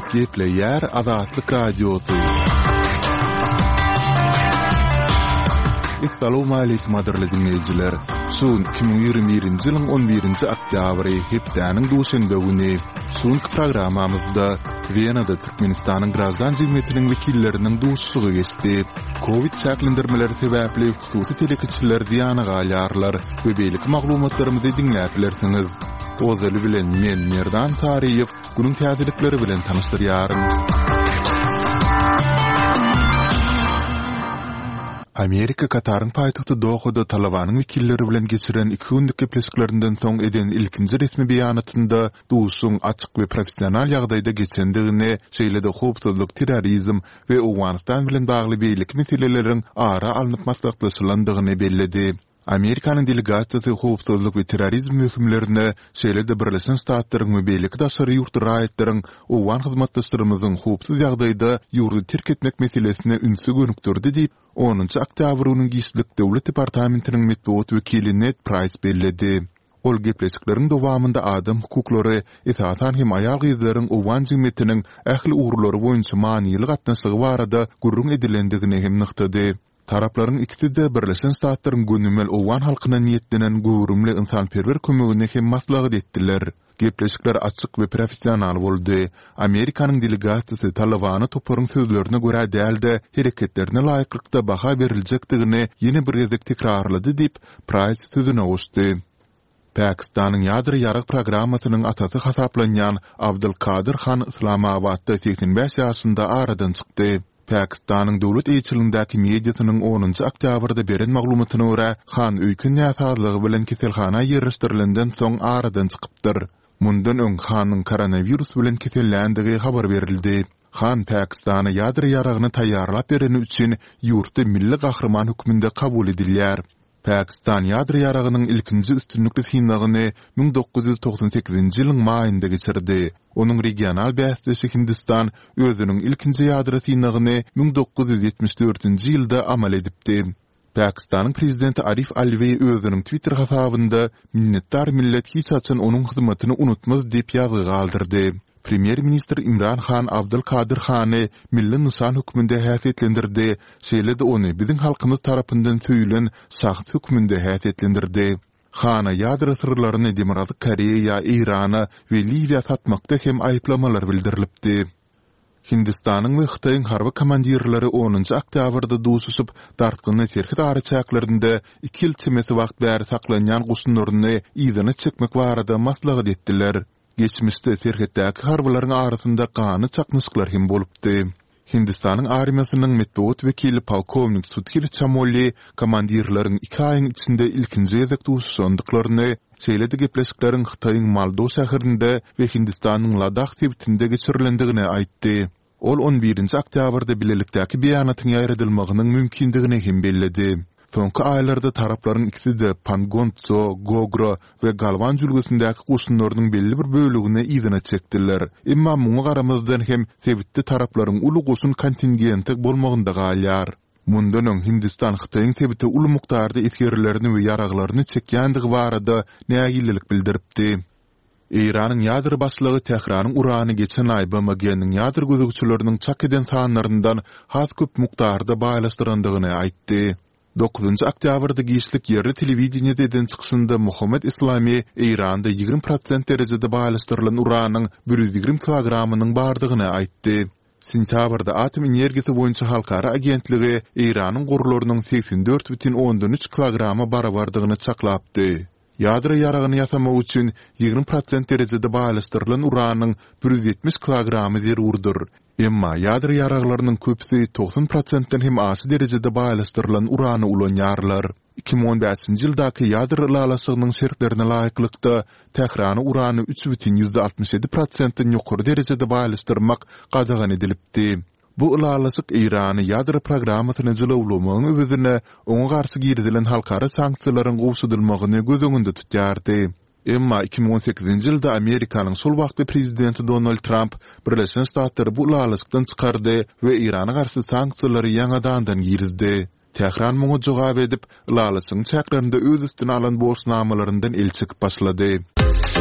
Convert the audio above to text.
Gepleyer Azatlyk Radiosu. Assalamu alaykum aderli dinleyijiler. Sun 2021-nji ýylyň 11-nji oktýabry hepdäniň duşanbe güni sunky programmamyzda Wienada Türkmenistanyň grazan jemgyýetiniň wekilleriniň duşsugy geçdi. Covid çäklendirmeleri sebäpli hususy telekiçiler diýany galýarlar we beýlik maglumatlarymyzy dinläplersiňiz. Ozaly bilen men Merdan Tariýew günüň täzelikleri bilen tanyşdyrýaryn. Amerika Katarın paýtagty Dohada Talabanyň wekilleri bilen geçiren 2 günlük gepleşiklerinden soň eden ilkinji resmi beýanatynda duşsuň açyk we professional ýagdaýda geçendigini, şeýlede howpsuzlyk, terrorizm we Awganistan bilen bagly beýlik meseleleriň ara alınıp maslahatlaşylandygyny belledi. Amerikanyň delegasiýasy howpsuzlyk we terrorizm hökümlerini şeýlede Birleşen Ştatlaryň we beýlik daşary ýurt raýatlaryň owan hyzmatdaşlarymyzyň howpsuz ýagdaýda ýurdu terk etmek meselesine ünsü gönükdirdi diýip 10-njy oktýabryň Gyslyk Döwlet Departamentiniň medeniýet wekili Ned Price belledi. Ol gepleşikleriň dowamynda adam hukuklary, esasy hem aýal gyzlaryň owan jemgyýetiniň ähli ugrulary boýunça manyly gatnaşygy barada gurrun edilendigini hem nyktady. Taraplaryň ikisi de Birleşen Ştatlaryň gönümmel owan halkyna niýetlenen gowrumly insanperwer kömegine hem maslahat etdiler. Gepleşikler açyk we professional boldy. Amerikanyň delegasiýasy Talabany toplaryň sözlerine görä dälde hereketlerine laýyklykda baha beriljekdigini ýene bir ýerde tekrarlady diýip Price sözüne goşdy. Pakistanyň ýadry ýarag programmasynyň atasy hasaplanýan Abdulkadir Khan Islamabadda 85 ýaşynda aradan çykdy. Pakistanyň döwlet eýçiligindäki mediasynyň 10-njy oktýabrda beren maglumatyna görä, Khan öýkün ýaşadlygy bilen keselhana ýerleşdirilenden soň aradan çykypdyr. Mundan öň Khanyň koronavirus bilen kesellendigi habar berildi. Khan Pakistany ýadry ýaragyny taýýarlap bereni üçin ýurtda milli gahrman hükmünde kabul edilýär. Pakistan ýadry ýaragynyň ilkinji üstünlikli synagyny 1998-nji ýylyň maýynda geçirdi. Onuň regional bäsdesi Hindistan özüniň ilkinji ýadry synagyny 1974-nji ýylda amal edipdi. Pakistanyň prezidenti Arif Alvi özüniň Twitter hasabynda minnetdar millet hiç açan onuň hyzmatyny unutmaz diýip ýazy galdyrdy. Premier Minister İmran Khan Abdulkadir Khany milli nişan hükmünde häsiýetlendirdi. Şeýlede ony biziň halkymyz tarapyndan söýlen saht hükmünde häsiýetlendirdi. Khana ýadry sırlaryny Demokratik Koreýa, Irana we Liwiýa satmakda hem aýplamalar bildirilipdi. Hindistanyň we Hytaýyň harby komandirleri 10-njy oktýabrda duşuşyp dartgyny terhit araçaklarynda 2 ýyl çemesi wagt bäri saklanýan gusunlaryny ýygyna çekmek barada maslahat etdiler. Geçmişde terhetdäki harbalaryň arasynda gany çaknyşyklar hem bolupdy. Hindistanyň armiýasynyň medeniýet wekili polkovnik Sudhir Chamoli komandirleriň 2 aýyň içinde ilkinji ýezek duşuşandyklaryny, şeýlede gepleşikleriň Hytaýyň Maldo şäherinde we Hindistanyň Ladakh tebitinde geçirilendigini aýtdy. Ol 11-nji oktýabrda bilelikdäki beýanatyň ýaýradylmagynyň mümkindigini hem belledi. Soňky aýlarda taraplaryň ikisi de Pangonso, Gogro we Galvan jülgesindäki guşunlarynyň belli bir bölügine ýygyna çekdiler. Emma muňa garamazdan hem sebitli taraplaryň uly guşun kontingenti bolmagynda galýar. Mundan öň Hindistan Hytaýyň sebiti uly mukdarda etgerilerini we ýaraglaryny çekýändigi barada nägililik bildiripdi. Iranyň ýadry başlygy Tehranyň urany geçen aý BMG-niň ýadry gözegçileriniň çak eden sanlaryndan has köp mukdarda baýlaşdyrandygyny aýtdy. 9-njy oktýabrda Gyslyk ýerli telewiziýede eden çykysynda Muhammed Islami Iranda 20% derejede baýlaşdyrylan uranyň 120 kilogramynyň bardygyny aýtdy. Sentýabrda Atom energiýasy boýunça halkara agentligi Iranyň gurularynyň 84,3 kilograma barabardygyny çaklapdy. Ýadry ýaragyny ýasamak üçin 20% derejede baýlaşdyrylan uranyň 170 kilogramy zerurdur. Emma ýadry ýaraglarynyň köpüsi 90%-den hem asy derejede baýlaşdyrylan urany ulanýarlar. 2015-nji ýyldaky ýadry lalasygynyň şertlerine laýyklykda Tehrany urany 3,67%-den ýokary derejede baýlaşdyrmak gadagan edilipdi. Bu lalasyk Irany ýadry programmasyny jylawlamagyň öwrüne oňa garşy girdilen halkara sanksiýalaryň gowşudylmagyny göz öňünde tutýardy. Emma 2018-nji ýylda Amerikanyň sol wagtly prezidenti Donald Trump Birleşen Ştatlary bu lalasykdan çykardy we Irana garşy sanksiýalary ýa-dandan girdi. Tehran muňa jogap edip, lalasyň çäklerinde öz üstüne alan borçnamalaryndan el çekip başlady.